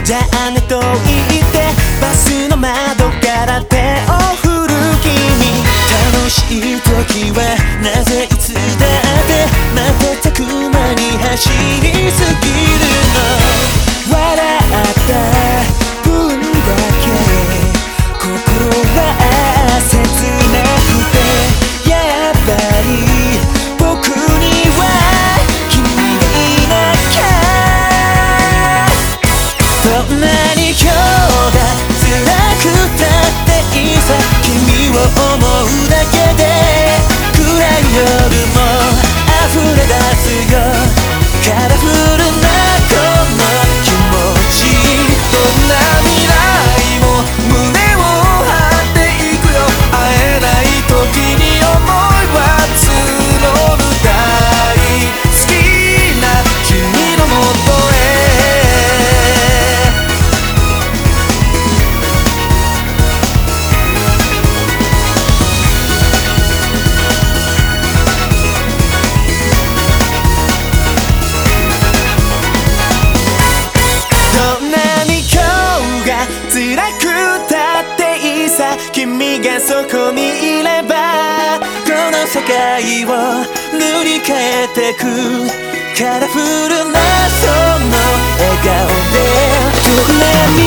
じゃあねと言ってバスの窓から手を振る君。楽しい時はなぜいつだって瞬く間に走りすぎるの。笑った分だけ心は切なくて、やっぱり僕には君がいなきゃ。どんなに今日が辛くたっていいさ、君を思うだけで暗い夜も溢れ出すよ。カラフルなこの気持ち、どんな未来も胸を張っていくよ。会えない時に思いは募る。大好きな君のもとへ。辛くたっていいさ、君がそこにいればこの世界を塗り替えてく。カラフルなその笑顔でどんな